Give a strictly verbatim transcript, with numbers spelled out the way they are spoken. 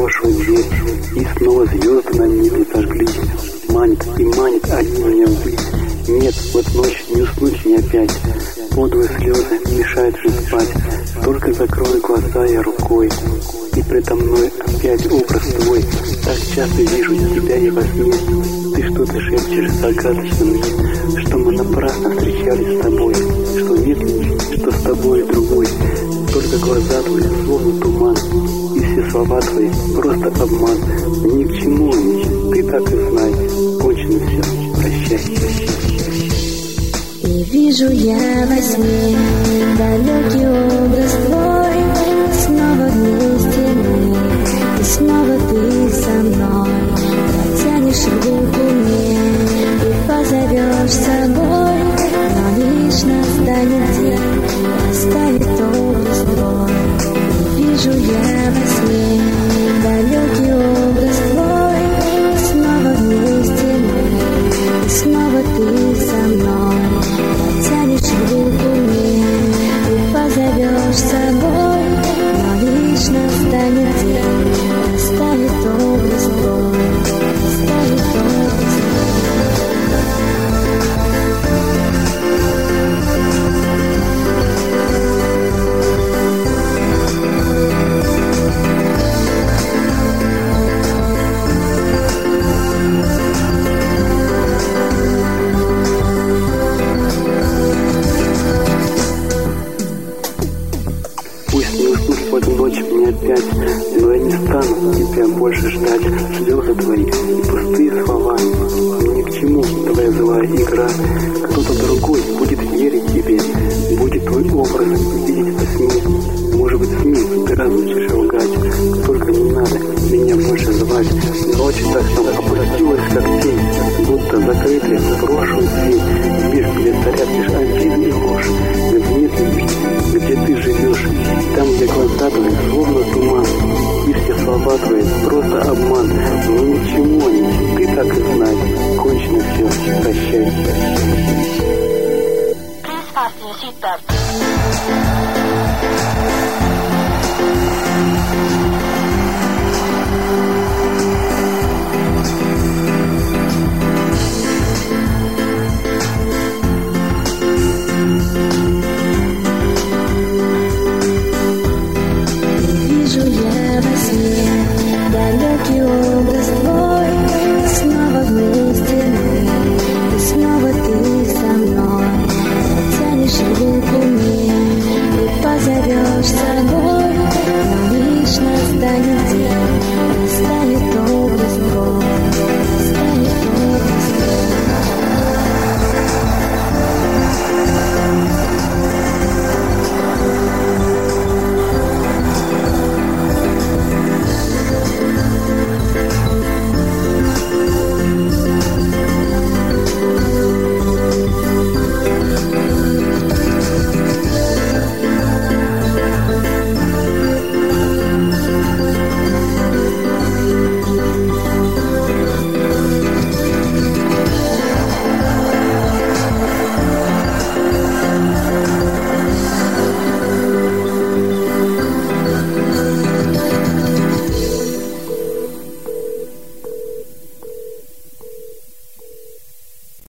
прошлую дверь, и снова звезды на небе зажглись. Манит и манит они меня ввысь. Нет, вот ночь не уснуть мне опять. Подлые слезы мешают мне спать. Только закрою глаза я рукой, и предо мной опять образ твой. Так часто вижу тебя и во сне. Ты что-то шепчешь загадочно, что мы напрасно встречались с тобой, что нет, что с тобой другой. Только глаза твои словно туман, и все слова твои просто обман. Ни к чему они, ты так и знай. Кончено все, прощай. И вижу я во сне далекий образ твой. Снова вместе мы, и снова ты со мной. Протянешь руку мне и позовешь с собой. Но лишь настанет день, оставит образ твой. И вижу я во сне далекий образ твой. Снова вместе мы, и снова ты со мной. Протянешь руку мне и позовешь с собой. Но лишь настанет день, оставит образ твой, оставит образ В эту ночь мне опять, но я не стану тебя больше ждать. Слезы твои и пустые слова, ни к чему твоя злая игра. Кто-то другой будет верить тебе, будет твой образ видеть во сне. Может быть, сне ты разучишь лгать, только не надо меня больше звать. Ночь так нам опустилась, как тень, будто закрытая в прошлую дверь. Мир, где царят лишь обиды и ложь, где нет любви, где ты живешь, там, где глаза твои словно туман, и все слова твои просто обман. Но ни к чему они, ты так и знай. Кончено все, прощай. Please fasten your seatbelt.